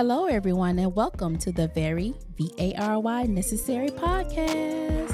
Hello, everyone, and welcome to the Very VARY Necessary podcast.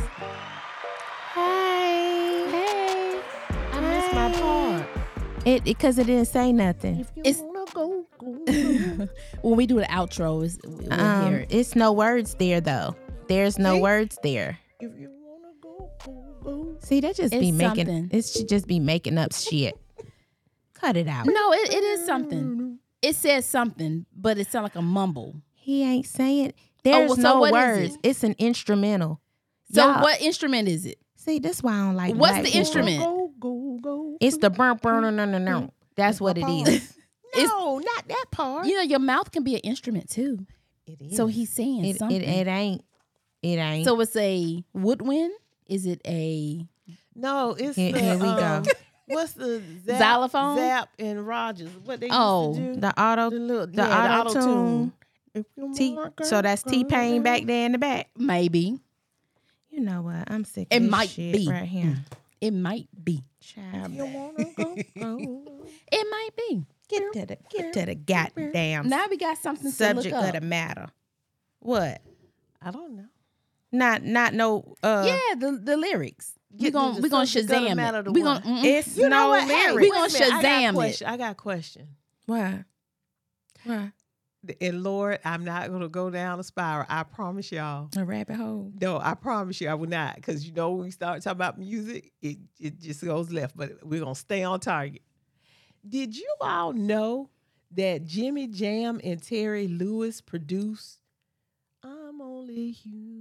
Hey, I missed my part. Because it didn't say nothing. If you It's- wanna go. When we do the outro, we'll hear it. It's no words there though. There's no See? words there. If you wanna go. See, that just It's be making something. it should just be making up shit. Cut it out. No, it is something. It says something, but it sounds like a mumble. He ain't saying. There's well, so no what is words. it? It's an instrumental. So, Y'all- what instrument is it? See, that's why I don't like. What's black the people. instrument? Go. It's the no. That's what it is. No, not that part. You know, your mouth can be an instrument too. It is. So he's saying It something. ain't. It ain't. So it's a woodwind? Is it a No, it's Here we go. What's the Xylophone? Zap and Rogers? What they Oh, used to do? the auto. The auto-tune. If you T. wanna go, So that's T-Pain back there in the back. maybe? You know what? I'm sick. It of this might shit be. right here. It might be. Child, You wanna go. It might be. get to the goddamn Now we got something subject to look of up. the matter. What? I don't know. Not no. Yeah, the lyrics. We Get gonna the we gonna subject of the Shazam matter it. to We what? gonna It's You know no what? Hey, lyrics. We gonna Shazam it. I got a question. Why? Why? And Lord, I'm not going to go down a spiral. I promise y'all. A rabbit hole. No, I promise you I will not. Because you know when we start talking about music, it just goes left. But we're going to stay on target. Did you all know that Jimmy Jam and Terry Lewis produced I'm Only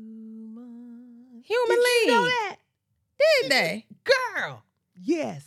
Human? Human Did you know League. that? Did they? Girl. Yes.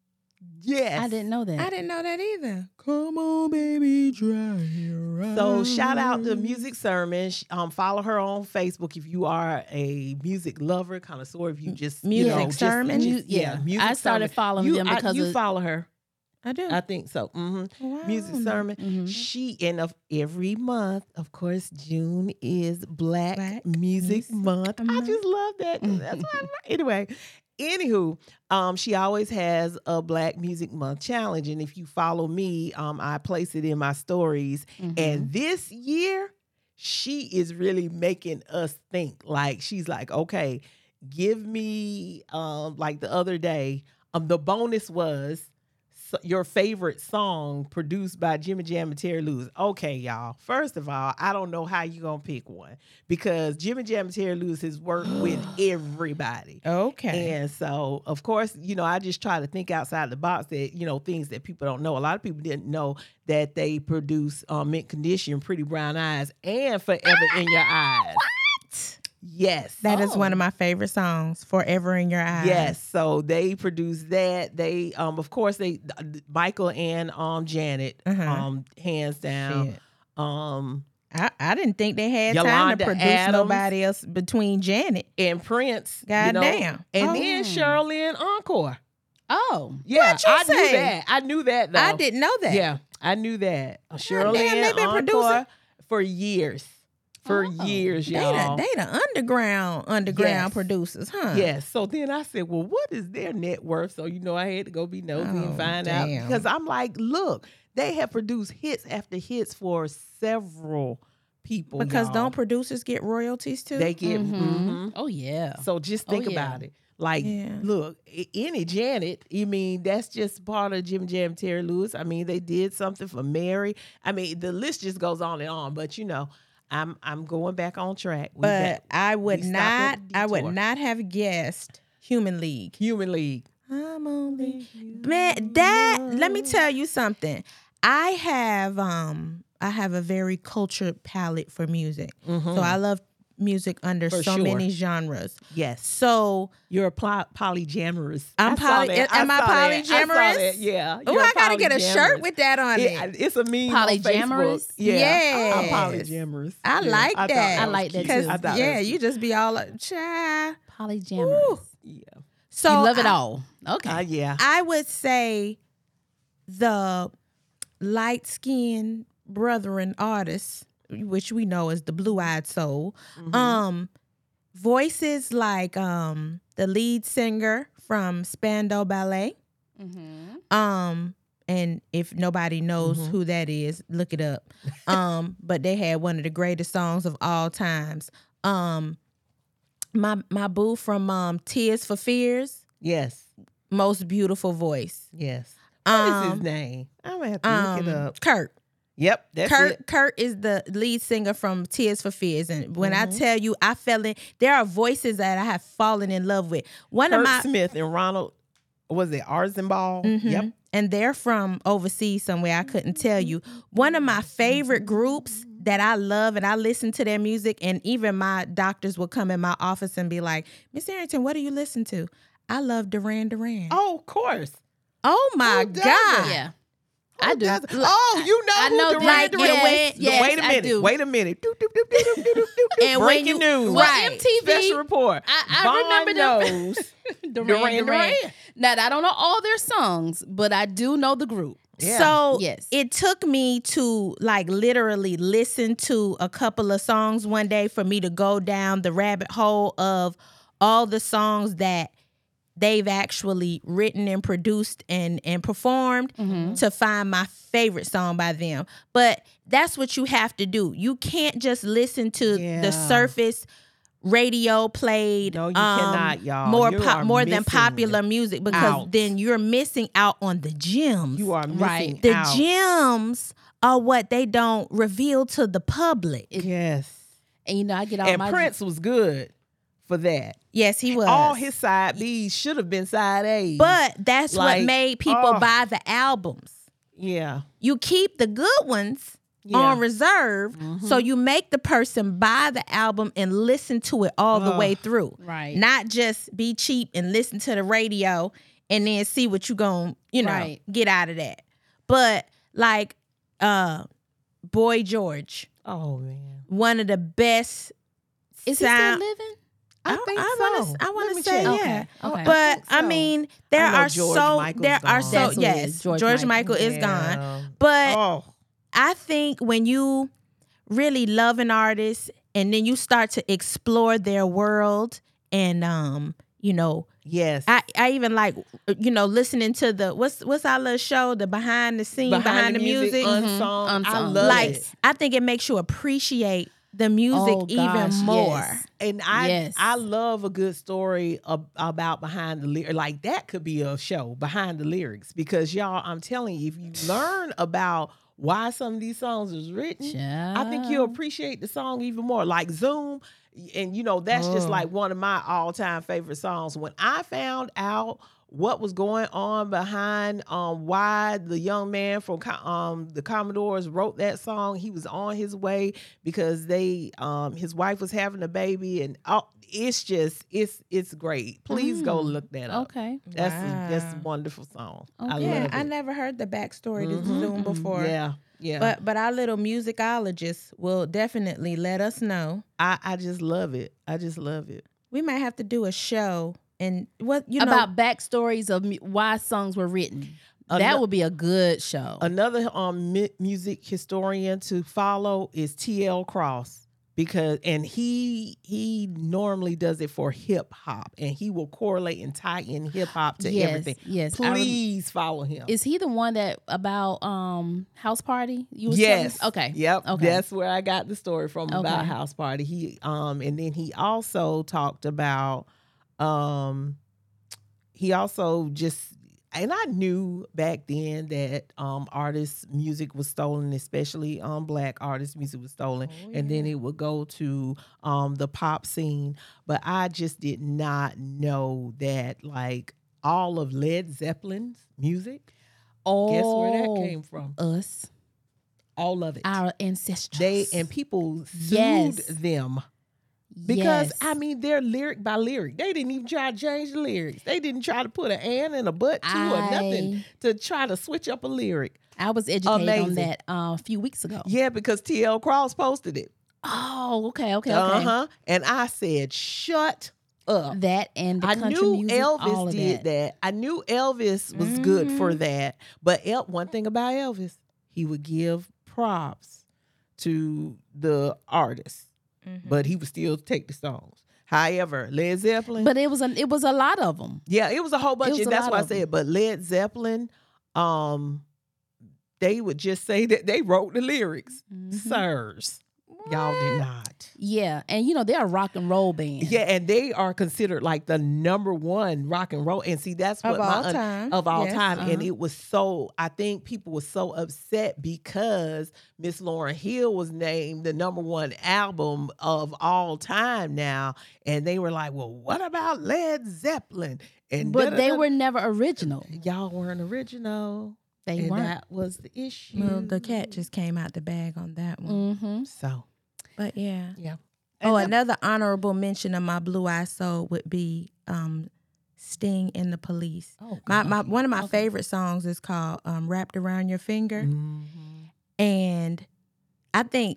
Yes. I didn't know that. I didn't know that either. Come on, baby, dry your eyes. So shout out to Music Sermon. Follow her on Facebook if you are a music lover, connoisseur. If you just Music Sermon? Music I started Sermon. following them because you of follow her. I do. I think so. Wow. Music Sermon. Mhm. She every month, of course, June is Black Music Music Month. I Month. just love that. That's why anyway. Anywho, she always has a Black Music Month challenge, and if you follow me, I place it in my stories. Mhm. And this year, she is really making us think. Like she's like, okay, give me like the other day. The bonus was your favorite song produced by Jimmy Jam and Terry Lewis. Okay, y'all. First of all, I don't know how you gonna pick one because Jimmy Jam and Terry Lewis has worked with everybody. Okay. And so, of course, I just try to think outside the box that, things that people don't know. A lot of people didn't know that they produce Mint Condition, Pretty Brown Eyes, and Forever in Your Eyes. What? Yes. That is one of my favorite songs, Forever in Your Eyes. Yes, so they produced that. They, of course, Michael and Janet, hands down. Shit. Um, I didn't think they had time Yolanda to produce Adams. nobody else between Janet. and Prince. Goddamn. And then Shirley and Encore. Oh, Yeah, What'd you I knew say? that. I knew that though. I didn't know that. Yeah, I knew that. Shirley damn, and they been Encore producing- for years. For years, They y'all. the underground Yes. producers, huh? Yes. So then I said, well, what is their net worth? So, I had to go be nosy and find out. damn. Because I'm like, look, they have produced hits after hits for several people. Because y'all. don't producers get royalties too? They get, mhm. oh yeah. So just think yeah. about it. Like, Yeah. look, any Janet, that's just part of Jim Jam, Terry Lewis. I mean, they did something for Mary. I mean, the list just goes on and on. But, I'm going back on track. But I would we stopped at not. the I would detour. not have guessed Human League. Human League. I'm only man. That let me tell you something. I have a very cultured palette for music, so I love music under For so sure. many genres. Yes. So You're a polyamorous. I'm am I polyamorous? Yeah. oh, I gotta get a shirt with that on it. It's a meme on Facebook. Polyamorous? Yeah. Yes. I'm polyamorous. I like thought that. I like that cute. too. Because I thought that yeah, was you just be all like, child. Polyamorous. Yeah. So You love it I- all. Okay. Yeah. I would say the light-skinned brethren artists, which we know as the Blue-Eyed Soul, voices like the lead singer from Spandau Ballet, Mm-hmm. and and if nobody knows who that is, look it up. But they had one of the greatest songs of all times. My boo from Tears for Fears. Yes. Most beautiful voice. Yes. What is his name? I'm gonna have to look it up. Kurt. Yep, that's it. Kurt is the lead singer from Tears for Fears, and when I tell you, I fell in. There are voices that I have fallen in love with. Kurt Smith and Ronald, was it Arzenball? Yep. And they're from overseas somewhere. I couldn't tell you. One of my favorite groups that I love, and I listen to their music, and even my doctors will come in my office and be like, "Miss Arrington, what do you listen to?" I love Duran Duran. Oh, of course. Oh my Who God. doesn't? Yeah. I do. Oh, you know I who know Duran like, Duran yes, is? yes, Wait a I minute. do. Wait a minute. Doop, doop, doop, doop, doop, doop, doop. And when Breaking you- news. Well, Right. MTV. Special report. I remember them. knows Duran Duran. Now, I don't know all their songs, but I do know the group. Yeah. So Yes. it took me to like literally listen to a couple of songs one day for me to go down the rabbit hole of all the songs that they've actually written and produced and performed to find my favorite song by them. But that's what you have to do. You can't just listen to Yeah. the surface radio played No, you cannot, y'all. You are more than missing popular music, because out. then you're missing out on the gems. You are missing Right. The out. gems are what they don't reveal to the public. Yes. And you know, I get all And my Prince was good for that. Yes, he was. All his side B's should have been side A's. but that's Like, what made people oh. buy the albums. yeah. You keep the good ones Yeah. on reserve, so you make the person buy the album and listen to it all the way through. Right. Not just be cheap and listen to the radio and then see what you gon' Right. get out of that. But like Boy George, Oh man. one of the best Is he still sound- living? I think I so. want Let me to say check. yeah. Okay. But think I so. mean, there I know are George so Michael's there are gone. so That's who it yes, is, George George Michael. Michael is Yeah. gone. But Oh. I think when you really love an artist and then you start to explore their world and Yes. I even like listening to the what's our little show, the behind the scene, behind the music. unsung. I Unsung. love Like it. I think it makes you appreciate the music Oh, even gosh, more. yes. And Yes. I love a good story about behind the lyrics. Like that could be a show, behind the lyrics, because y'all, I'm telling you, if you learn about why some of these songs was written, I think you'll appreciate the song even more. Like Zoom, and that's just like one of my all-time favorite songs. When I found out what was going on behind why the young man from the Commodores wrote that song, he was on his way because his wife was having a baby, and it's just it's great. Please go look that up. Okay. That's a wonderful song. I Okay. Yeah, love it. I never heard the backstory to Zoom before. Yeah. But our little musicologists will definitely let us know. I just love it. I just love it. We might have to do a show and About backstories of why songs were written. That would be a good show. Another music historian to follow is T.L. Cross, because he normally does it for hip hop, and he will correlate and tie in hip hop to everything. Yes. Please follow him. Is he the one that about House Party? You was Yes. telling? Okay. Yep. Okay. That's where I got the story from about Okay. House Party. He and then he also talked about he also just, and I knew back then that artists' music was stolen, especially Black artists' music was stolen, and then it would go to the pop scene. But I just did not know that like all of Led Zeppelin's music. Oh, Guess where that came from? Us, All of it. our ancestors. People sued Yes. them because Yes. I mean they're lyric by lyric. They didn't even try to change the lyrics. They didn't try to put an and and a but to or nothing to try to switch up a lyric. I was educated on Amazing. that a few weeks ago. Yeah, because T.L. Cross posted it. Oh, okay. And I said, shut up. That and the I country knew music, all Elvis of did that. I knew Elvis was good for that. But one thing about Elvis, he would give props to the artist, but he would still take the songs. However, Led Zeppelin, But it was a lot of them. yeah, it was a whole bunch. was And a that's lot why I of them. said. But Led Zeppelin, they would just say that they wrote the lyrics. Mm-hmm. Sirs, y'all did not. Yeah, and they're a rock and roll band. Yeah, and they are considered like the number one rock and roll. And see, that's what Of all time. of all Yes. time. And Uh-huh. it was so, I think people were so upset because Miss Lauryn Hill was named the number one album of all time now. And they were like, well, what about Led Zeppelin? And But they were never original. y'all weren't original. They and weren't. that was the issue. Well, the cat just came out the bag on that one. Mm-hmm. So, But yeah. yeah. Oh, And another honorable mention of my Blue Eye Soul would be Sting and the Police. Oh, My God. one of my Okay. favorite songs is called Wrapped Around Your Finger. Mhm. And I think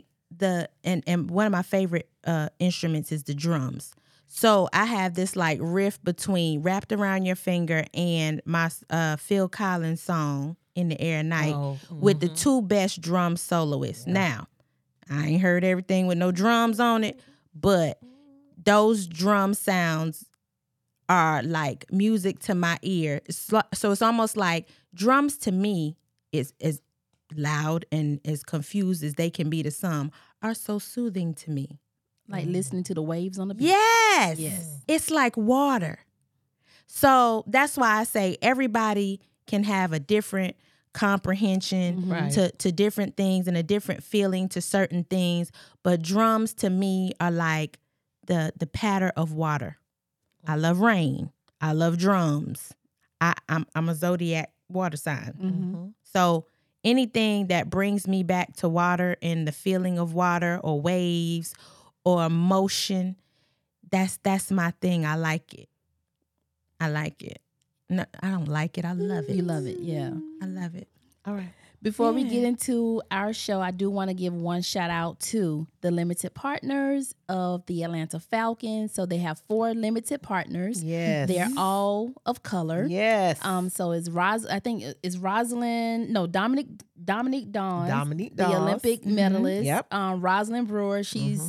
and one of my favorite instruments is the drums. So I have this like riff between Wrapped Around Your Finger and my Phil Collins song In the Air at Night Oh, with the mhm. two best drum soloists. Now, I ain't heard everything with no drums on it, but those drum sounds are like music to my ear. So it's almost like drums to me is as loud and as confused as they can be to some are so soothing to me. Like listening to the waves on the beach. Yes. Yes. It's like water. So that's why I say everybody can have a different comprehension Right. to different things and a different feeling to certain things. But drums to me are like the patter of water. I love rain. I love drums. I'm a zodiac water sign. Mm-hmm. So anything that brings me back to water and the feeling of water or waves or motion, that's my thing. I like it. I like it. No, I don't like it. I love it. You love it, yeah. I love it. All right. Before we Yeah. get into our show, I do want to give one shout out to the limited partners of the Atlanta Falcons. So they have 4 limited partners. Yes. They're all of color. Yes. So it's I think it's Rosalind, no, Dominique Dawes, Dominique the Dawes. Olympic medalist. Yep. Rosalind Brewer, she's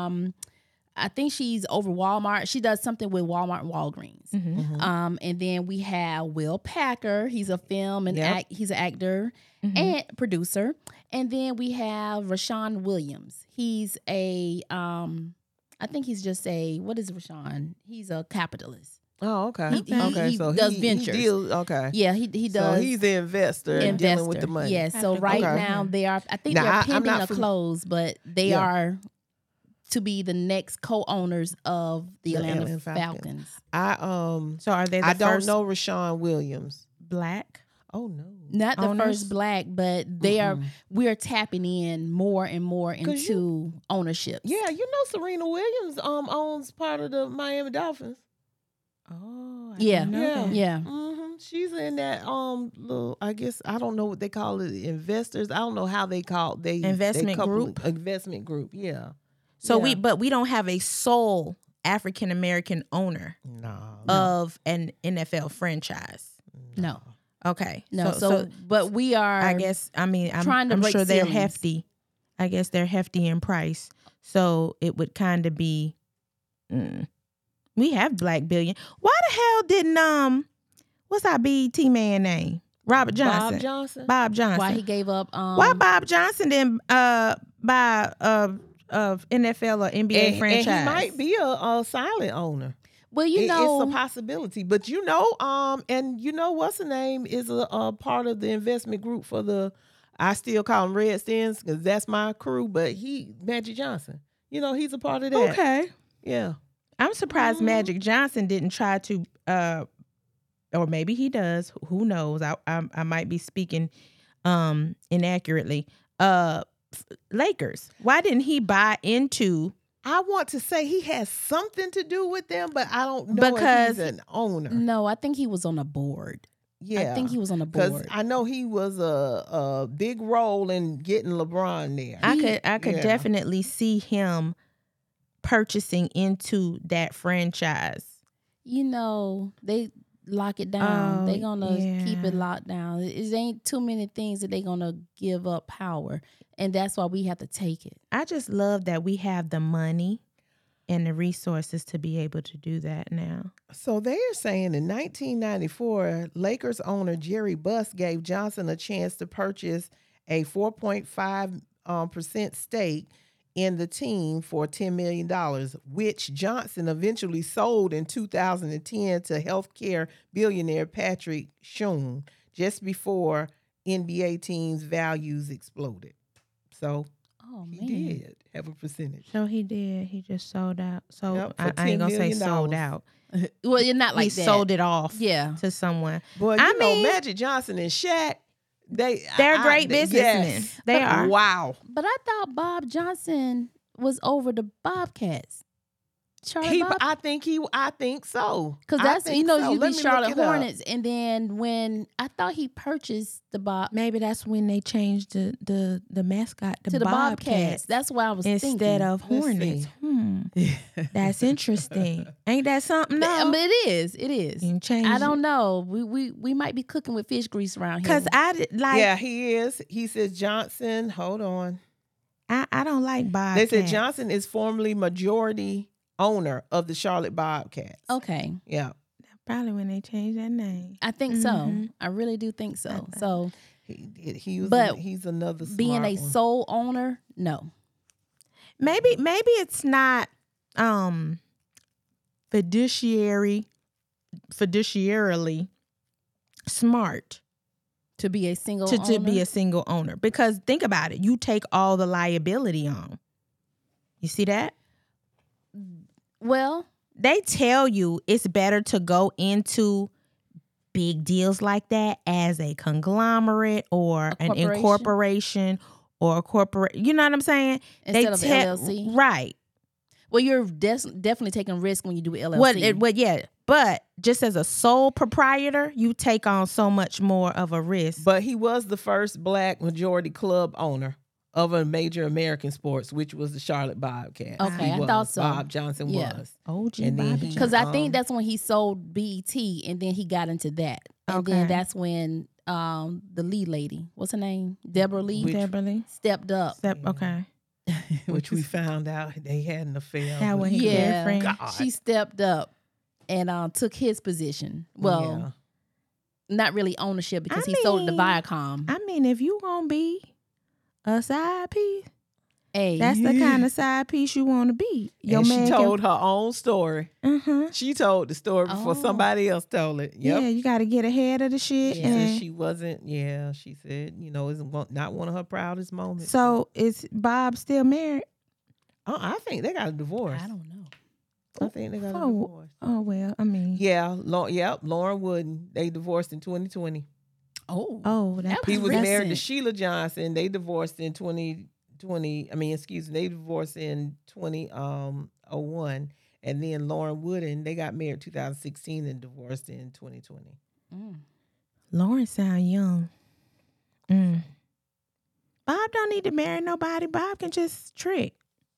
I think she's over Walmart. She does something with Walmart and Walgreens. And then we have Will Packer. He's a film and Yep. he's an actor and producer. And then we have Rashawn Williams. He's a I think he's just what is Rashawn? He's a capitalist. Oh, okay. He- okay. he So does he ventures. deals, okay. Yeah, he So does. he's the investor and dealing with the money. Yes. So Okay. right Okay. now they are. I think Now, they're I'm pending not a fam- close, but they Yeah. are to be the next co-owners of the Atlanta Atlanta Falcons. I So are they the I don't first know Rashawn Williams. black? Oh no. Not the Owners? first black, but they are. We are tapping in more and more 'Cause into ownership. Yeah, you know Serena Williams owns part of the Miami Dolphins. Oh, I Yeah. didn't know Yeah. that. Yeah. She's in that little, I guess I don't know what they call it, investors. I don't know how they call Investment group? Investment group, yeah. So Yeah. we don't have a sole African American owner No. of an NFL franchise. No. Okay. No. So, but we are. I guess I'm trying to break sure they're ceilings. hefty. I guess they're hefty in price. So it would kind of be we have Black Billion. Why the hell didn't what's our BET man name? Robert Johnson. Bob Johnson. Bob Johnson. why he gave up. Why Bob Johnson didn't buy of NFL or NBA franchise? And he might be a silent owner. Well, you It's know, a possibility. But and what's the name is a part of the investment group for I still call him Redskins because that's my crew, but Magic Johnson. He's a part of that. Okay. Yeah. I'm surprised Magic Johnson didn't try to, or maybe he does. Who knows? I might be speaking inaccurately. Lakers. Why didn't he buy into? I want to say he has something to do with them, but I don't know Because- if he's an owner. no, I think he was on a board. Yeah. I think he was on a Because board. I know he was a big role in getting LeBron there. I could Yeah. definitely see him purchasing into that franchise. They lock it down. Oh, They're gonna keep it yeah. locked down. It ain't too many things that they're gonna give up power, and that's why we have to take it. I just love that we have the money and the resources to be able to do that now. So they are saying in 1994, Lakers owner Jerry Buss gave Johnson a chance to purchase a 4.5% stake in the team for $10 million, which Johnson eventually sold in 2010 to healthcare billionaire Patrick Schoen, just before NBA teams' values exploded. So Oh he man. did have a percentage. So he did. He just sold out. So Yep, for I ain't $10 gonna say million. sold out. Well, you're not like He that. sold it off Yeah. to someone. Boy, I you know, mean- Magic Johnson and Shaq, They're great businessmen. yes. They are. Wow. But I thought Bob Johnson was over the Bobcats. Charlotte Bob. I think so. Because I that's, think you know, so. you Let be me Charlotte look it up. Hornets. And then when I thought he purchased the Bob Maybe that's when they changed the mascot to the Bobcats. That's why I was instead thinking. of Let's Hornets. see. That's interesting. Ain't that something? No, But it is. It is. you can change. I don't know. We might be cooking with fish grease around here. because I did- like. Yeah, he is. He says Johnson. Hold on. I don't like Bob. They said Johnson is formerly majority owner of the Charlotte Bobcats. Okay. Yeah. Probably when they changed that name. I think so. Mhm. I really do think so. So He's another smart being a one. sole owner, no. Maybe it's not fiduciarily smart To be a single to owner. be a single owner, because think about it, you take all the liability on. You see that? well, They tell you it's better to go into big deals like that as a conglomerate or an corporation? incorporation or a corporate. You know what I'm saying? instead of LLC. Right. Well, you're definitely taking risk when you do LLC. Yeah. But just as a sole proprietor, you take on so much more of a risk. But he was the first black majority club owner of a major American sports, which was the Charlotte Bobcats. Okay, He I was. thought so. Bob Johnson Yeah. was. OG And then Bobby he- Because I think Um, that's when he sold BET, and then he got into that. And Okay. then that's when the Lee lady, what's her name? Deborah Lee, Which- Beverly. stepped up. Okay. Which we found out they had an affair. That with- when he Yeah. girlfriend. God. She stepped up and took his position. Well, not really ownership because I he sold it to mean, Viacom. I mean, if you gonna be a side piece, Hey, that's the kind of side piece you want to be. Your and man she told her own story. Uh-huh. She told the story before Oh. somebody else told it. Yep. Yeah, you got to get ahead of the shit. She and said she wasn't. Yeah, she said, not one of her proudest moments. so is Bob still married? I think they got a divorce. I don't know. I think they got a Oh. divorce. Oh well, I mean, Yeah, Lauren Wooden. They divorced in 2020. Oh, that was He was recent. married to Sheila Johnson. They divorced in 2020. They divorced in 2001. And then Lauren Wooden, they got married 2016 and divorced in 2020. Lauren sound young. Bob don't need to marry nobody. Bob can just trick.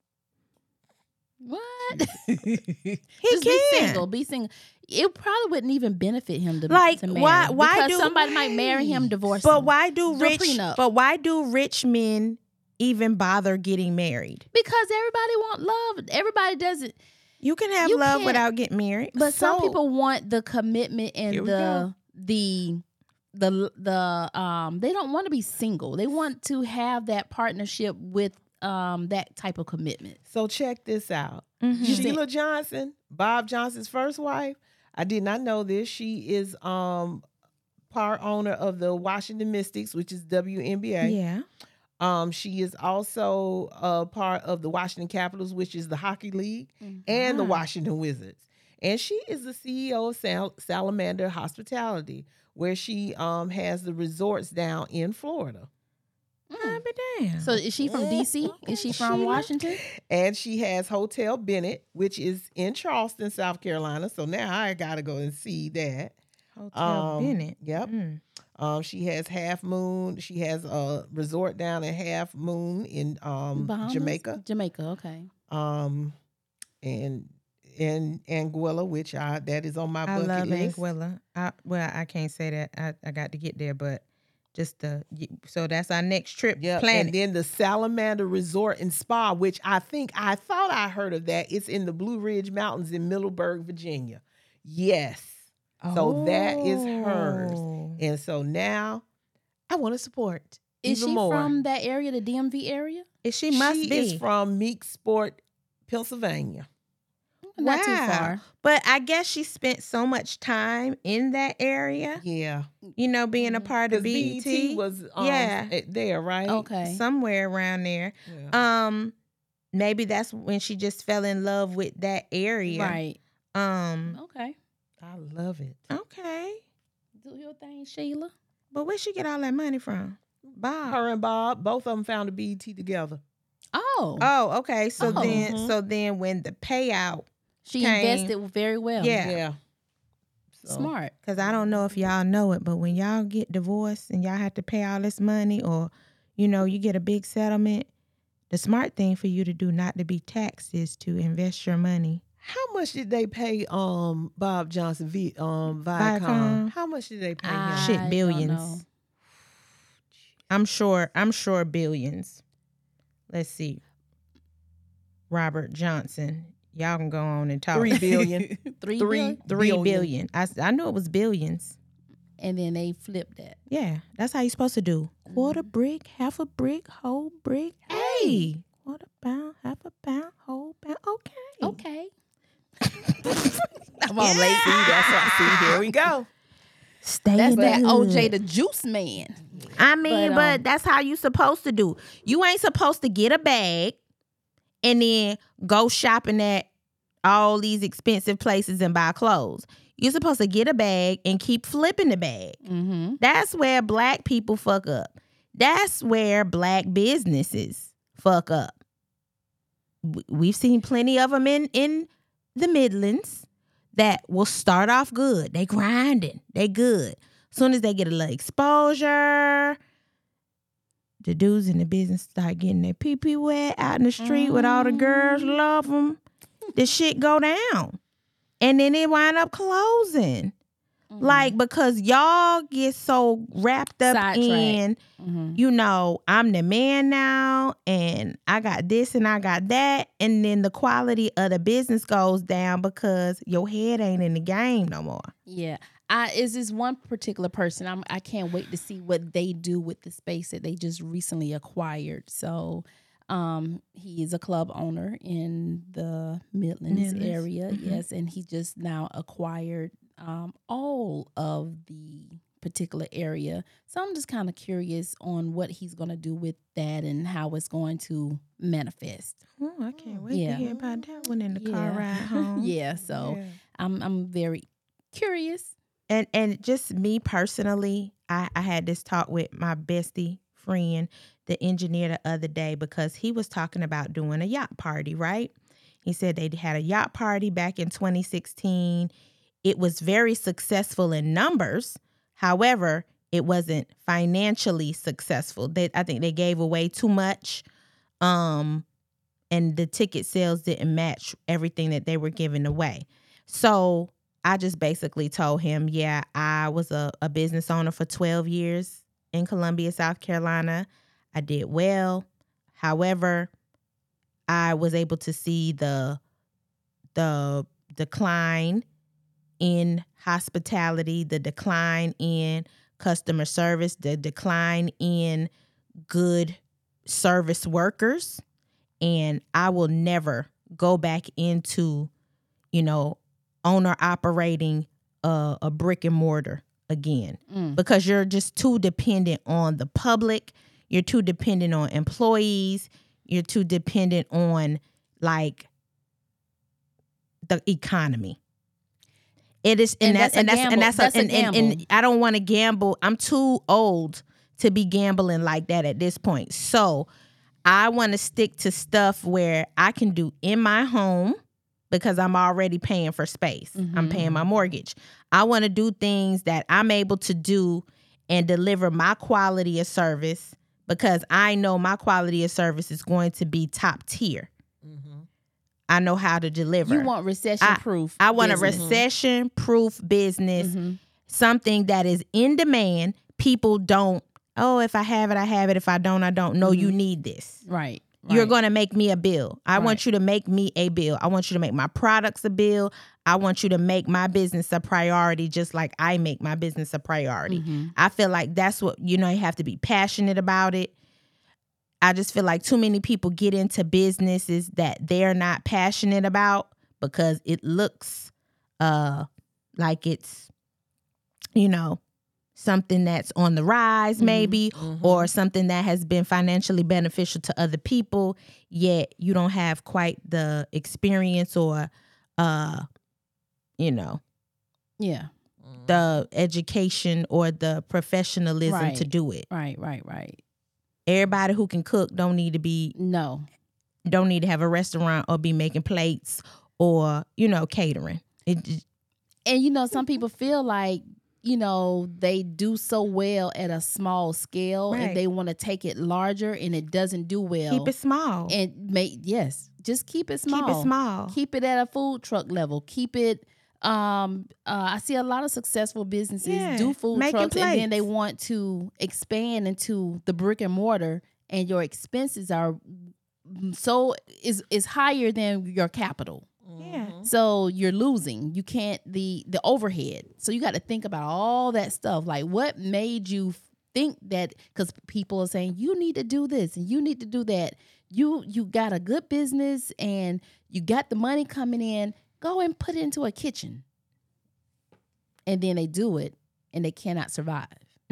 What? He Just be can. single. Be single. It probably wouldn't even benefit him to Like, to marry. why because do- somebody might marry him, divorce But him. why do Do a rich? prenup. But why do rich men even bother getting married? Because everybody want love. Everybody doesn't. You can have You love can't- without getting married. But some So- people want the commitment Here and we go. the they don't want to be single. They want to have that partnership with that type of commitment. So check this out. Mhm. Sheila Johnson, Bob Johnson's first wife. I did not know this. She is part owner of the Washington Mystics, which is WNBA. Yeah. She is also a part of the Washington Capitals, which is the hockey league, and the Ah. Washington Wizards. And she is the CEO of Salamander Hospitality, where she has the resorts down in Florida. I'll be damn. So is she from DC? Is she from Sheila. Washington? And she has Hotel Bennett, which is in Charleston, South Carolina. So now I got to go and see that. Hotel Bennett. Yep. She has Half Moon. She has a resort down in Half Moon in Bahamas? Jamaica. Jamaica, okay. And Anguilla, which that is on my I bucket love list. Anguilla. I can't say that. I got to get there, but So that's our next trip Yep. planet. And then the Salamander Resort and Spa, which I thought I heard of that. It's in the Blue Ridge Mountains in Middleburg, Virginia. Yes. So that is hers. Oh. And so now I want to support Is even she more. from that area, the DMV area? She must She be. is from Meeksport, Pennsylvania. Not too Wow. far. But I guess she spent so much time in that area, Yeah. being a part of Because BET. BET was Yeah. there, right? Okay. Somewhere around there. Yeah. Maybe that's when she just fell in love with that area. Right. Okay. I love it. Okay. Do your thing, Sheila. But where'd she get all that money from? Bob. Her and Bob, both of them found a BET together. Oh. Oh, okay. So Oh. then when the payout, She came- invested very well. Yeah. Yeah. So, Smart. because I don't know if y'all know it, but when y'all get divorced and y'all have to pay all this money, or you get a big settlement, the smart thing for you to do not to be taxed is to invest your money. How much did they pay Bob Johnson Viacom? Viacom. How much did they pay him? I Shit, don't billions. know. I'm sure billions. Let's see. Robert Johnson. Y'all can go on and talk. 3 billion. 3 Three. billion? 3 billion. I knew it was billions. And then they flipped that. Yeah, that's how you're supposed to do. Quarter brick, half a brick, whole brick. Hey, quarter pound, half a pound, whole pound. Okay. Okay. Come on, lady. See, here we go. Stay That's in that the hood. OJ the Juice Man. I mean, But, but that's how you supposed to do. You ain't supposed to get a bag and then go shopping at all these expensive places and buy clothes. You're supposed to get a bag and keep flipping the bag. Mm-hmm. That's where black people fuck up. That's where black businesses fuck up. We've seen plenty of them in the Midlands that will start off good. They grinding. They good. Soon as they get a little exposure, the dudes in the business start getting their pee-pee wet out in the street with all the girls love them. The shit go down. And then it wind up closing. Like, because y'all get so wrapped up Sidetracked. in, I'm the man now and I got this and I got that. And then the quality of the business goes down because your head ain't in the game no more. Yeah. Is this one particular person? I can't wait to see what they do with the space that they just recently acquired. So he is a club owner in the Midlands area. Yes. And he just now acquired all of the particular area. So I'm just kind of curious on what he's going to do with that and how it's going to manifest. Oh, I can't wait Yeah. to hear about that one in the car Yeah. ride home. Yeah. So I'm very curious. And just me personally, I had this talk with my bestie friend, the engineer, the other day, because he was talking about doing a yacht party, right? He said they had a yacht party back in 2016. It was very successful in numbers. However, it wasn't financially successful. I think they gave away too much. And the ticket sales didn't match everything that they were giving away. So I just basically told him, yeah, I was a business owner for 12 years in Columbia, South Carolina. I did well. However, I was able to see the decline in hospitality, the decline in customer service, the decline in good service workers. And I will never go back into, owner operating a brick and mortar again, because you're just too dependent on the public. You're too dependent on employees. You're too dependent on like the economy. It is, and that's a gamble. And I don't want to gamble. I'm too old to be gambling like that at this point. So I want to stick to stuff where I can do in my home because I'm already paying for space. I'm paying my mortgage. I want to do things that I'm able to do and deliver my quality of service because I know my quality of service is going to be top tier. I know how to deliver. You want recession-proof I want business. a recession-proof business, something that is in demand. People don't oh, if I have it, I have it. If I don't, I don't. No, you need this. Right. You're going to make me a bill. I Right. want you to make me a bill. I want you to make my products a bill. I want you to make my business a priority just like I make my business a priority. I feel like that's what, you have to be passionate about it. I just feel like too many people get into businesses that they're not passionate about because it looks like it's, something that's on the rise maybe, or something that has been financially beneficial to other people, yet you don't have quite the experience or, Yeah. the education or the professionalism to Right. do it. Right. Everybody who can cook don't need to have a restaurant or be making plates or, catering. And some people feel like, they do so well at a small scale Right. and they want to take it larger and it doesn't do well. Keep it small. And just keep it small. Keep it small. Keep it at a food truck level. Keep it. I see a lot of successful businesses do food making trucks, and then plates. they want to expand into the brick and mortar, and your expenses are is higher than your capital. Yeah. So you're losing. You can't the overhead. So you got to think about all that stuff. Like what made you think that? Because people are saying you need to do this and you need to do that. You got a good business and you got the money coming in. Go and put it into a kitchen. And then they do it and they cannot survive.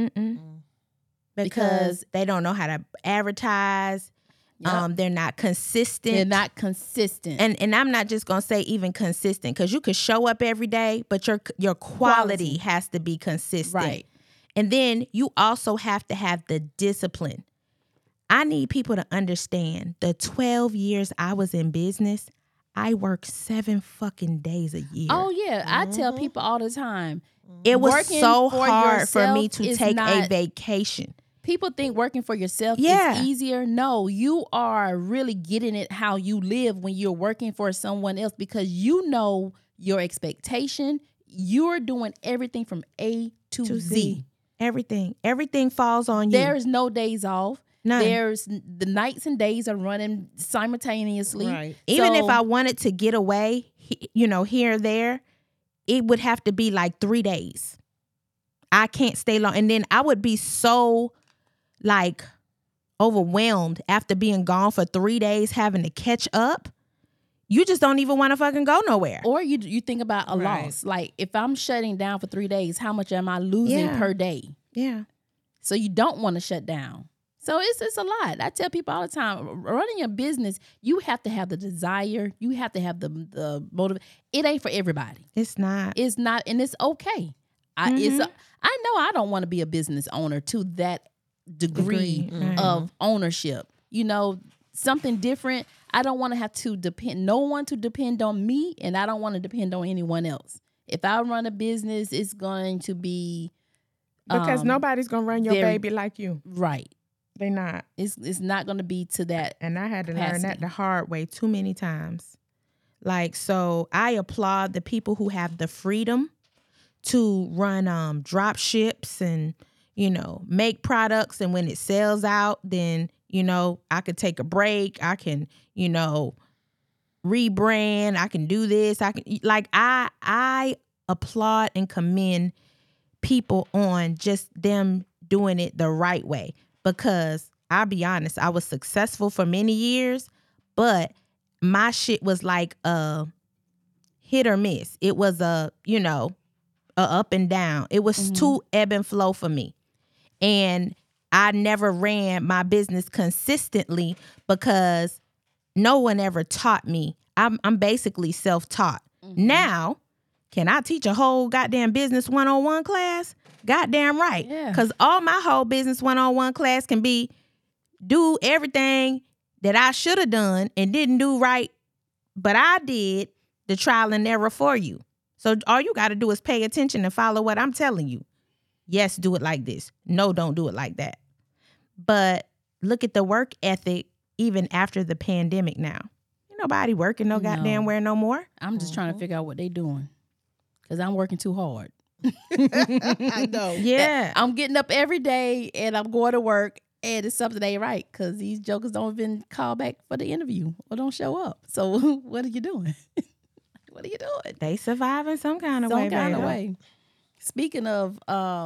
Because they don't know how to advertise. Yep. They're not consistent. They're not consistent. And I'm not just gonna say even consistent, because you could show up every day, but your quality has to be consistent. Right. And then you also have to have the discipline. I need people to understand the 12 years I was in business, I worked 7 fucking days a year. Oh yeah, I tell people all the time. It was working so for hard for me yourself to is take a not- vacation. People think working for yourself Yeah. is easier. No, you are really getting it how you live when you're working for someone else, because you know your expectation. You're doing everything from A to Z. Everything falls on you. There's no days off. None. There's the nights and days are running simultaneously. Right. Even So- if I wanted to get away, here or there, it would have to be like 3 days. I can't stay long. And then I would be so overwhelmed after being gone for 3 days, having to catch up. You just don't even want to fucking go nowhere. Or you think about a Right. loss. Like if I'm shutting down for 3 days, how much am I losing Yeah. per day? Yeah. So you don't want to shut down. So it's a lot. I tell people all the time, running your business, you have to have the desire. You have to have the motive. It ain't for everybody. It's not. It's not, and it's okay. I know I don't want to be a business owner to that degree Right. of ownership. Something different. I don't want to have to depend on me, and I don't want to depend on anyone else. If I run a business, it's going to be Because nobody's going to run your very- baby like you. right. They not. It's not going to be to that. And I had to learn capacity. that the hard way too many times. So I applaud the people who have the freedom to run drop ships and, make products. And when it sells out, then, I could take a break. I can, rebrand. I can do this. I applaud and commend people on just them doing it the right way. Because I'll be honest, I was successful for many years, but my shit was like a hit or miss. It was a up and down. It was too ebb and flow for me. And I never ran my business consistently because no one ever taught me. I'm basically self-taught. Now, can I teach a whole goddamn business 101 class? Goddamn right. Yeah. Because all my whole business 101 class can be do everything that I should have done and didn't do right, but I did the trial and error for you. So all you got to do is pay attention and follow what I'm telling you. Yes, do it like this. No, don't do it like that. But look at the work ethic even after the pandemic now. Ain't nobody working no goddamn where no more. I'm just trying to figure out what they doing, because I'm working too hard. I know. Yeah. I'm getting up every day and I'm going to work and it's something ain't right because these jokers don't even call back for the interview or don't show up. So what are you doing? What are you doing? They survive in some kind of Some way, kind of baby. way. Speaking of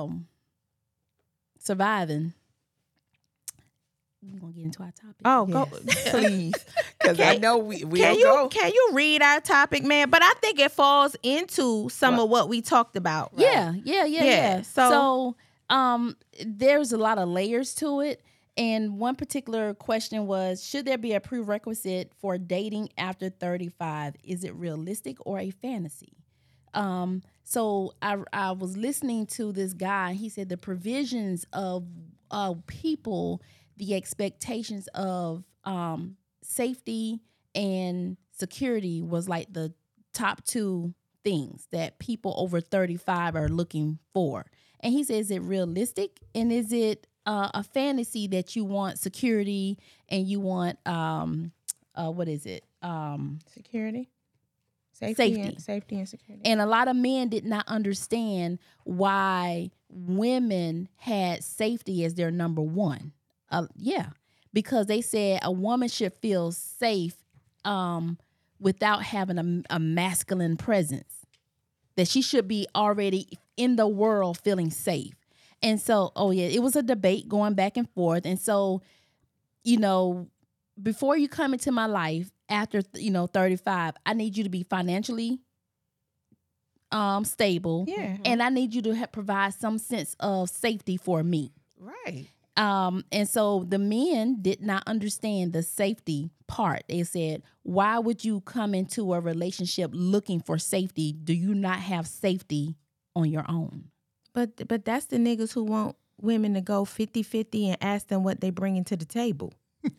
surviving, we're gonna get into our topic. Oh, go Yes. please. Because I know we'll go. Can you read our topic, man? But I think it falls into some of what we talked about. Yeah. So- There's a lot of layers to it. And one particular question was, should there be a prerequisite for dating after 35? Is it realistic or a fantasy? So I was listening to this guy. He said the provisions of people, the expectations of safety and security was like the top two things that people over 35 are looking for. And he says, is it realistic? And is it a fantasy that you want security and you want, what is it? Security. Safety. Safety and security. And a lot of men did not understand why women had safety as their number one. Because they said a woman should feel safe without having a masculine presence. That she should be already in the world feeling safe. And so, it was a debate going back and forth. And so, before you come into my life after, 35, I need you to be financially stable. Yeah. And I need you to provide some sense of safety for me. Right. And so the men did not understand the safety part. They said, why would you come into a relationship looking for safety? Do you not have safety on your own? But that's the niggas who want women to go 50-50 and ask them what they bringing to the table.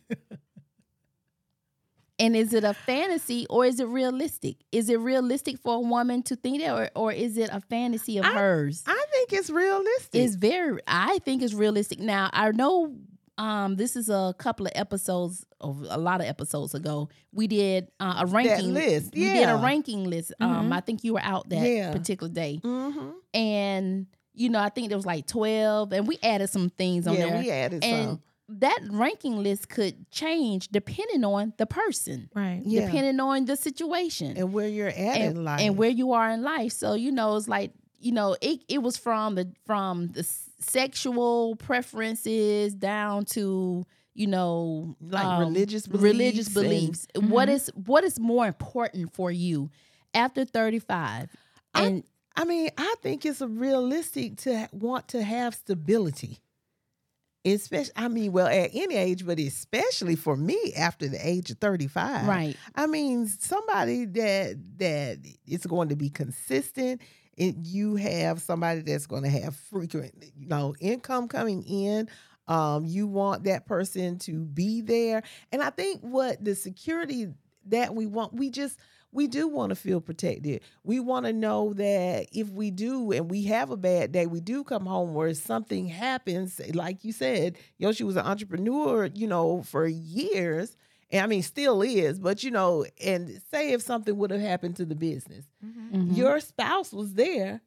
And is it a fantasy or is it realistic? Is it realistic for a woman to think that, or is it a fantasy of hers? I think it's realistic. I think it's realistic. Now, I know this is a couple of episodes, a lot of episodes ago. We did a ranking list. We did a ranking list. I think you were out that particular day. Mm-hmm. And, I think there was like 12, and we added some things on there. Yeah, we added some. That ranking list could change depending on the person, Right. Yeah. depending on the situation And where you're at in life. and where you are in life. So it's like it was from the sexual preferences down to religious beliefs. Religious beliefs. What is more important for you after 35? And I think it's realistic to want to have stability. Especially, at any age, but especially for me after the age of 35. Right. Somebody that is going to be consistent. You have somebody that's going to have frequent, income coming in. You want that person to be there. And I think what the security that we want, we do want to feel protected. We want to know that if we do and we have a bad day, we do come home where something happens. Like you said, Yoshi was an entrepreneur, for years. And still is, but and say if something would have happened to the business, your spouse was there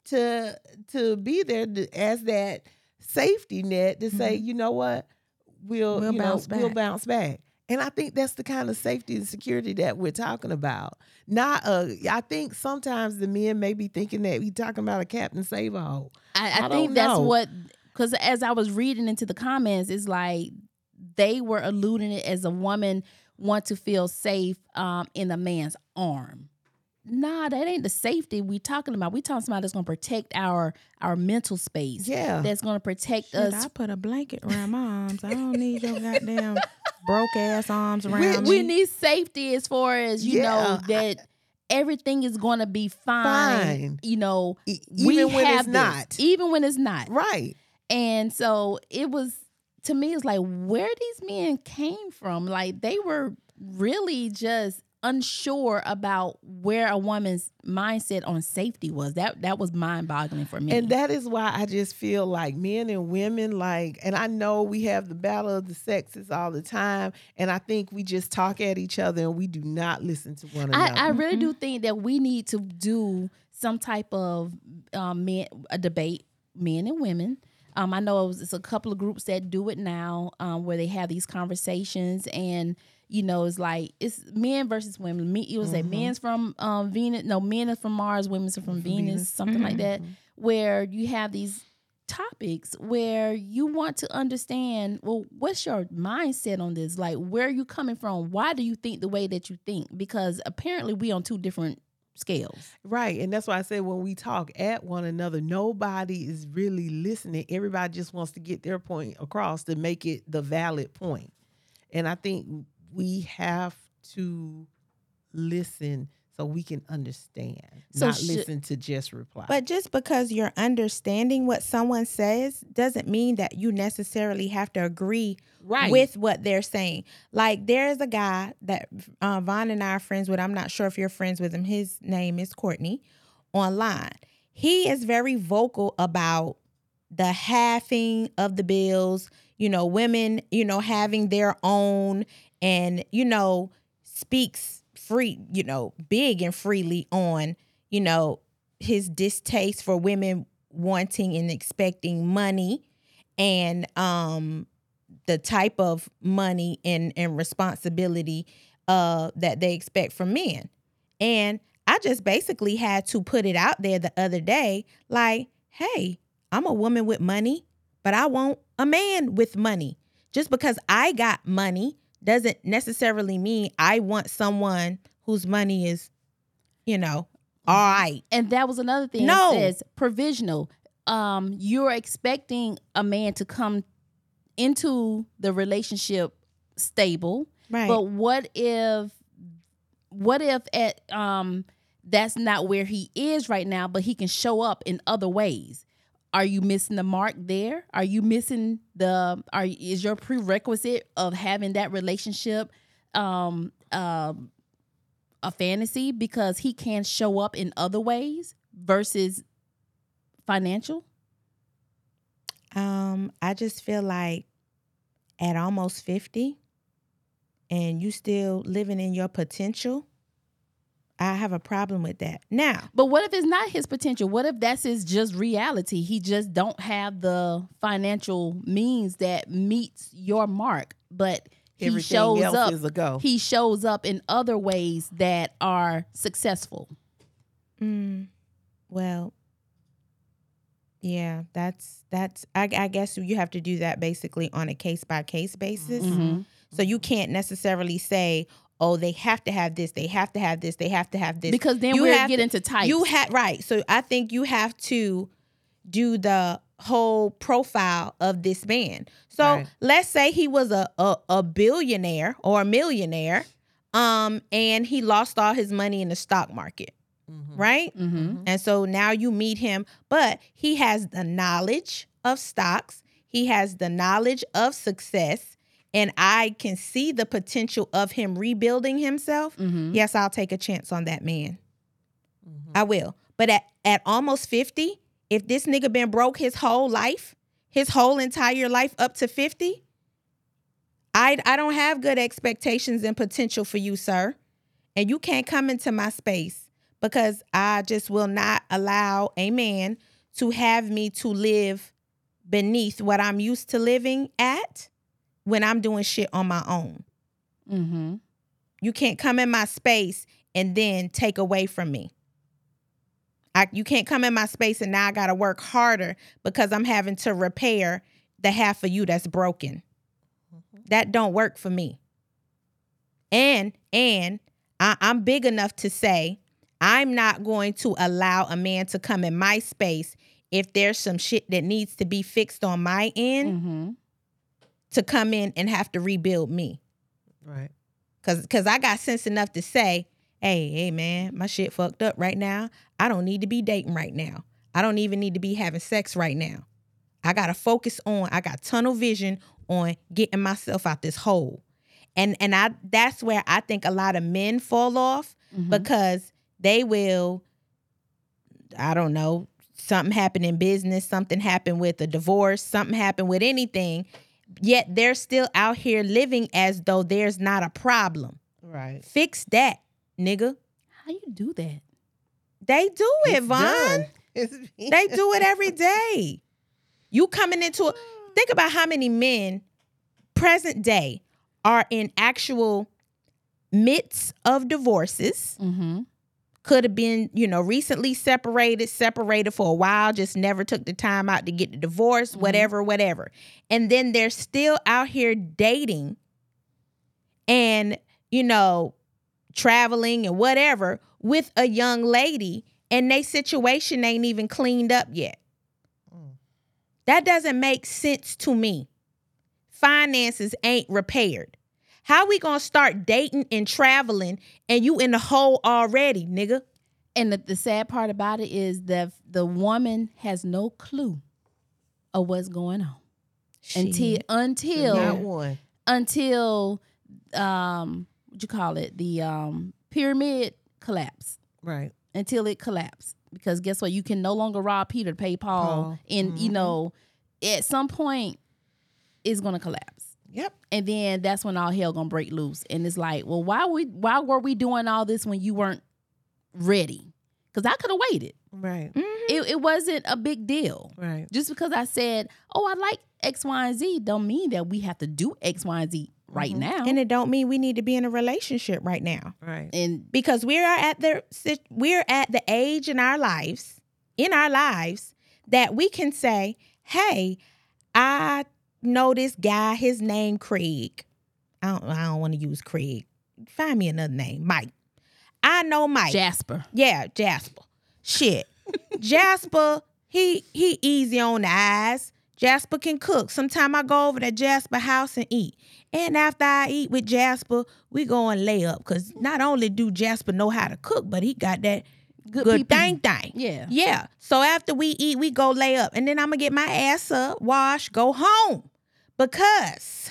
to be there as that safety net to say, you know what, we'll bounce back. And I think that's the kind of safety and security that we're talking about. I think sometimes the men may be thinking that we talking about a Captain Save-A-Hole. I think that's what, because as I was reading into the comments, it's like they were alluding it as a woman want to feel safe in a man's arm. Nah, that ain't the safety we talking about. We talking about that's going to protect our mental space. Yeah. That's going to protect us. I put a blanket around my arms. I don't need your goddamn broke ass arms around me. We need safety as far as, that everything is going to be fine. Even when it's not. Even when it's not. Right. And so it was, to me, it's like where these men came from. Like they were really just unsure about where a woman's mindset on safety was. That was mind-boggling for me. And that is why I just feel like men and women, and I know we have the battle of the sexes all the time, and I think we just talk at each other and we do not listen to one another. I really do think that we need to do some type of a debate, men and women. I know it's a couple of groups that do it now, where they have these conversations, and it's like it's men versus women. It was like men's from Venus, no, men are from Mars, women's are from Venus, something like that, where you have these topics where you want to understand, well, what's your mindset on this? Like, where are you coming from? Why do you think the way that you think? Because apparently we on two different scales. Right. And that's why I said when we talk at one another, nobody is really listening. Everybody just wants to get their point across to make it the valid point. And I think we have to listen so we can understand, not listen to just reply. But just because you're understanding what someone says doesn't mean that you necessarily have to agree with what they're saying. Like, there's a guy that Vaughn and I are friends with. I'm not sure if you're friends with him. His name is Courtney online. He is very vocal about the halving of the bills, women, having their own, and, speaks free, big and freely on, his distaste for women wanting and expecting money, and the type of money and responsibility that they expect from men. And I just basically had to put it out there the other day, like, hey, I'm a woman with money, but I want a man with money. Just because I got money doesn't necessarily mean I want someone whose money is, all right. And that was another thing. No. It says provisional. You're expecting a man to come into the relationship stable. Right. But what if that's not where he is right now, but he can show up in other ways? Are you missing the mark there? Are you missing is your prerequisite of having that relationship a fantasy because he can show up in other ways versus financial? I just feel like at almost 50 and you still living in your potential, I have a problem with that. Now, but what if it's not his potential? What if that's his just reality? He just don't have the financial means that meets your mark, but he shows up. Is a go. He shows up in other ways that are successful. Well, yeah, that's. I guess you have to do that basically on a case by case basis. Mm-hmm. So you can't necessarily say, oh, they have to have this, they have to have this, they have to have this. Because then we'll get into types. Right. So I think you have to do the whole profile of this man. So let's say he was a billionaire or a millionaire, and he lost all his money in the stock market. Right? Mm-hmm. And so now you meet him, but he has the knowledge of stocks. He has the knowledge of success. And I can see the potential of him rebuilding himself. Mm-hmm. Yes, I'll take a chance on that man. I will. But at almost 50, if this nigga been broke his whole life, his whole entire life up to 50, I don't have good expectations and potential for you, sir. And you can't come into my space because I just will not allow a man to have me to live beneath what I'm used to living at when I'm doing shit on my own. Mm-hmm. You can't come in my space and then take away from me. You can't come in my space and now I got to work harder because I'm having to repair the half of you that's broken. That don't work for me. And I'm big enough to say I'm not going to allow a man to come in my space if there's some shit that needs to be fixed on my end to come in and have to rebuild me. Right. Cause I got sense enough to say, hey man, my shit fucked up right now. I don't need to be dating right now. I don't even need to be having sex right now. I got tunnel vision on getting myself out this hole. And that's where I think a lot of men fall off because they will, I don't know, something happened in business, something happened with a divorce, something happened with anything, yet they're still out here living as though there's not a problem. Right. Fix that, nigga. How you do that? They do it, It's Vaughn. done. They do it every day. You coming into it. Think about how many men present day are in actual midst of divorces. Mm-hmm. Could have been, recently separated for a while, just never took the time out to get the divorce, whatever. And then they're still out here dating and, traveling and whatever with a young lady, and their situation ain't even cleaned up yet. That doesn't make sense to me. Finances ain't repaired. How we gonna start dating and traveling and you in the hole already, nigga? And the sad part about it is that the woman has no clue of what's going on Not one. until what you call it, the pyramid collapse. Right. Until it collapsed. Because guess what? You can no longer rob Peter to pay Paul. And, at some point, it's going to collapse. Yep. And then that's when all hell going to break loose. And it's like, well, why were we doing all this when you weren't ready? Because I could have waited. Right. It wasn't a big deal. Right. Just because I said, oh, I like X, Y, and Z, don't mean that we have to do X, Y, and Z right now. And it don't mean we need to be in a relationship right now. Right. And Because we're at the age in our lives that we can say, hey, I know this guy, his name Craig. I don't want to use Craig. Find me another name. Mike. I know Mike. Jasper. Yeah, Jasper. Shit. Jasper, he easy on the eyes. Jasper can cook. Sometime I go over to Jasper house and eat. And after I eat with Jasper, we go and lay up. Because not only do Jasper know how to cook, but he got that good thing. Yeah. Yeah. So after we eat, we go lay up. And then I'm going to get my ass up, wash, go home. Because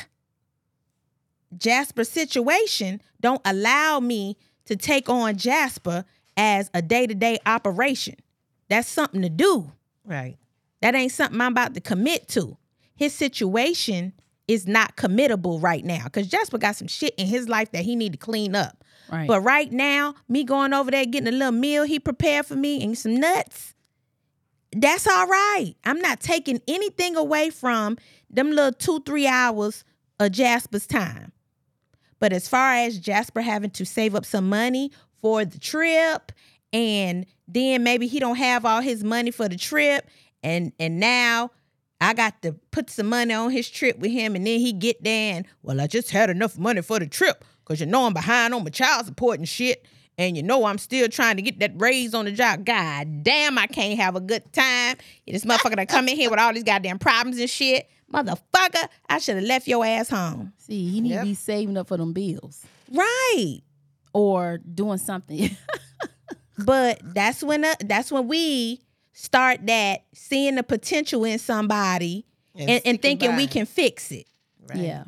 Jasper's situation don't allow me to take on Jasper as a day-to-day operation. That's something to do. Right. That ain't something I'm about to commit to. His situation is not committable right now because Jasper got some shit in his life that he need to clean up. Right. But right now, me going over there getting a little meal he prepared for me and some nuts, that's all right. I'm not taking anything away from them little 2-3 hours of Jasper's time. But as far as Jasper having to save up some money for the trip, and then maybe he don't have all his money for the trip, and now I got to put some money on his trip with him, and then he get there and, well, I just had enough money for the trip because I'm behind on my child support and shit, and I'm still trying to get that raise on the job. God damn, I can't have a good time. This motherfucker done come in here with all these goddamn problems and shit. Motherfucker, I should have left your ass home. See, he need to be saving up for them bills. Right. Or doing something. But that's when we start that seeing the potential in somebody and thinking we can fix it. Right. Yeah.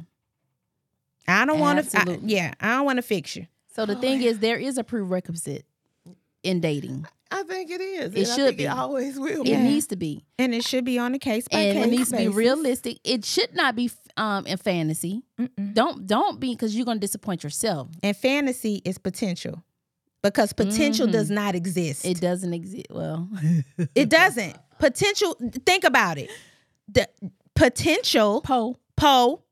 I don't want to. Absolutely. I don't want to fix you. So the thing is, there is a prerequisite in dating. I think it is. It And I should think be. It always will be. It needs to be. And it should be on a case by And case it needs to be basis. realistic. It should not be in fantasy. Don't be, because you're gonna disappoint yourself. And fantasy is potential, because potential does not exist. It doesn't exist. Well, It doesn't. Potential. Think about it. The potential. Poe.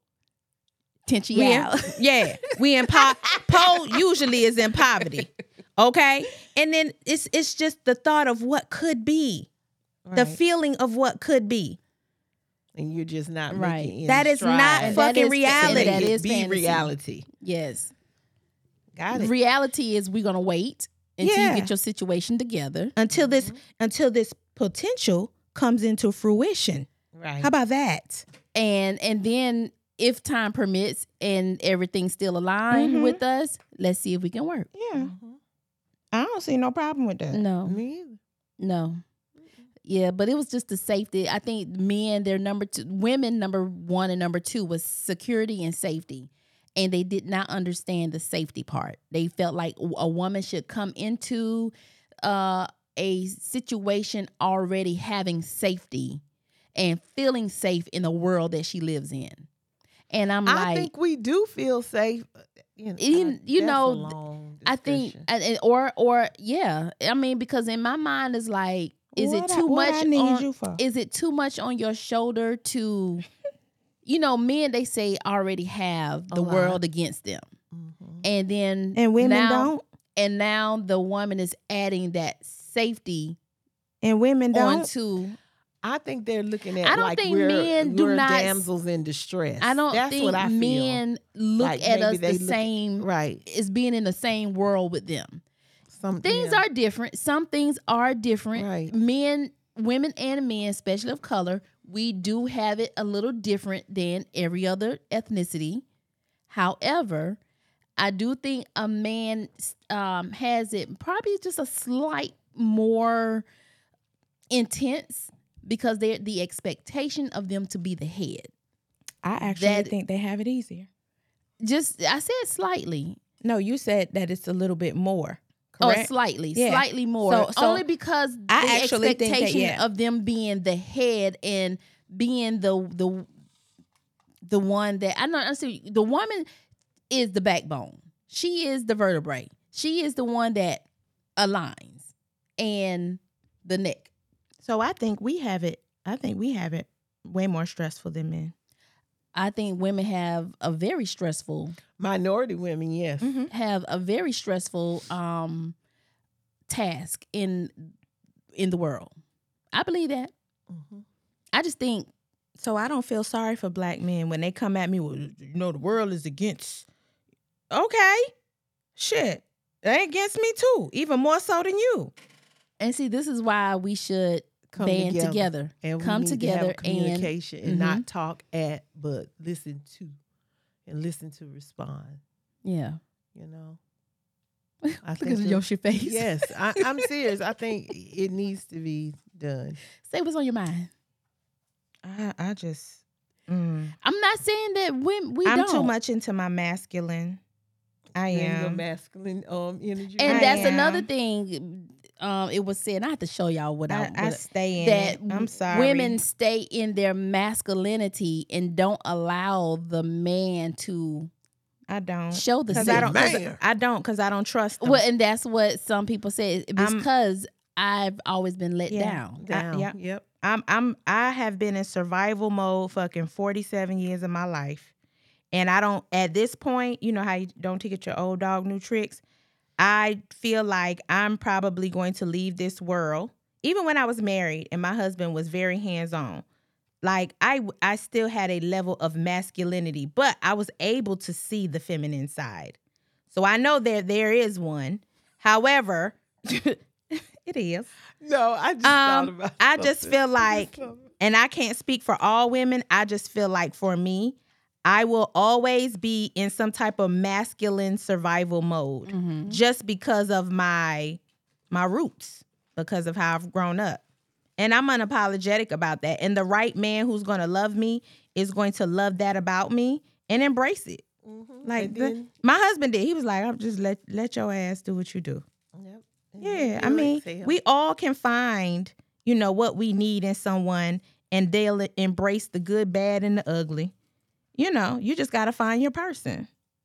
Yeah. We in Poe usually is in poverty. Okay? And then it's just the thought of what could be. The Right. feeling of what could be. And you're just not Right. making any That is strides. not And fucking that is- reality. and that is be fantasy. reality. Yes. Got it. Reality is we're gonna wait until Yeah. you get your situation together. Until this potential comes into fruition. Right. How about that? And then if time permits and everything's still aligned with us, let's see if we can work. Yeah. I don't see no problem with that. No. Me either. No. Yeah, but it was just the safety. I think men, they're number two. Women, number one and number two was security and safety. And they did not understand the safety part. They felt like a woman should come into a situation already having safety and feeling safe in the world that she lives in. And I'm I like, think we do feel safe. You that's know, a long I think, discussion. or yeah. I mean, because in my mind is like, is it too much? I need you for? Is it too much on your shoulder to, you know, men, they say, already have the lot. world against them. And then And women now, don't. And now the woman is adding that safety And women don't. onto. I think they're looking at I don't like think we're, men do we're not- damsels in distress. I don't That's think what I feel. men look Like, at maybe us they the look- same, right. as being in the same world with them. Some Things yeah. are different. Some things are different. Right. Men, women, and men, especially of color, we do have it a little different than every other ethnicity. However, I do think a man has it probably just a slight more intense because they're the expectation of them to be the head. I actually that- think they have it easier. Just I said slightly. No, you said that it's a little bit more. Oh, Correct? slightly, Yeah. slightly more. So Only because I the actually think that, expectation yeah. of them being the head and being the one that I know. I see the woman is the backbone. She is the vertebrae. She is the one that aligns and the neck. So I think we have it. I think we have it way more stressful than men. I think women have a very stressful Minority women, yes. task in the world. I believe that. Mhm. I just think So I don't feel sorry for black men when they come at me with, you know, the world is against. Okay. Shit. They against me too. Even more so than you. and see this is why we should Come band together. And we Come need to together have communication and Mhm. not talk at, but listen to, and listen to respond. Yeah. You know, Look I at that- your face. Yes, I'm serious. I think it needs to be done. Say what's on your mind. I just. I'm not saying that we I'm don't. too much into my masculine. I And your am. masculine energy. And I that's am. another thing. It was said. I have to show y'all what I stay in that it. I'm sorry. women stay in their masculinity and don't allow the man to I don't. show the Because same. I don't. Man. I don't. Because I don't trust them. Well, and that's what some people say. I'm- Because I've always been let Yeah. down. down. yep. Yep. I have been in survival mode fucking 47 years of my life. And I don't, at this point, you know how you don't teach your old dog new tricks? I feel like I'm probably going to leave this world. Even when I was married and my husband was very hands-on, like I still had a level of masculinity, but I was able to see the feminine side. So I know there is one. However, it is. No, I just thought about. I just something. feel like, and I can't speak for all women, I just feel like for me, I will always be in some type of masculine survival mode Mhm. just because of my roots, because of how I've grown up. And I'm unapologetic about that. And the right man who's going to love me is going to love that about me and embrace it. Mhm. Like And then- my husband did. He was like, I'm just let your ass do what you do. Yep. And Yeah, then I you'll mean, exhale. we all can find, you know, what we need in someone, and they'll embrace the good, bad, and the ugly. You know, you just got to find your person.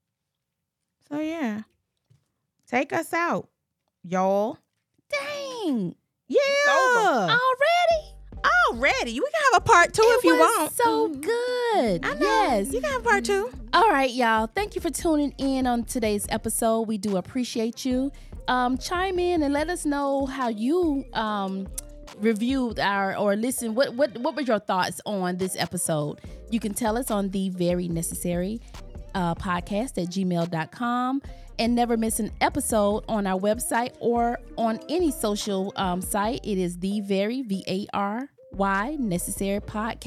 So, yeah. Take us out, y'all. Dang. Yeah. Already. We can have a part two if you It was want. so good. I know. Yes. You can have part two. All right, y'all. Thank you for tuning in on today's episode. We do appreciate you. Chime in and let us know how you reviewed or listen. What were your thoughts on this episode? You can tell us on the Very Necessary podcast at gmail.com, and never miss an episode on our website or on any social site. It is the Very VARY Necessary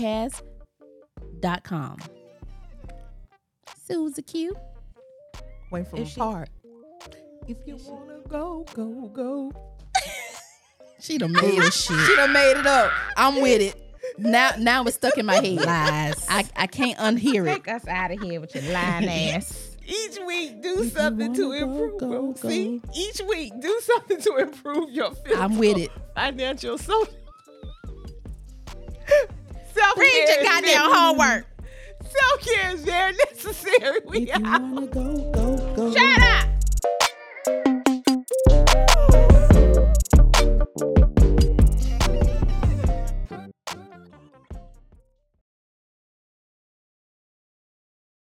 Podcast.com. Susie Q. Wait from Is she- apart. If you wanna go, go, go. She done made it. She done made it up. I'm with it. Now it's stuck in my head. Lies. I can't unhear it. Take us out of here with your lying ass. Each week, do something to wanna go, improve. go, See, each week, do something to improve your physical, I'm with it. financial, social. Self-care Read your is goddamn very- homework. Self-care is very necessary. We If you out. wanna go, go.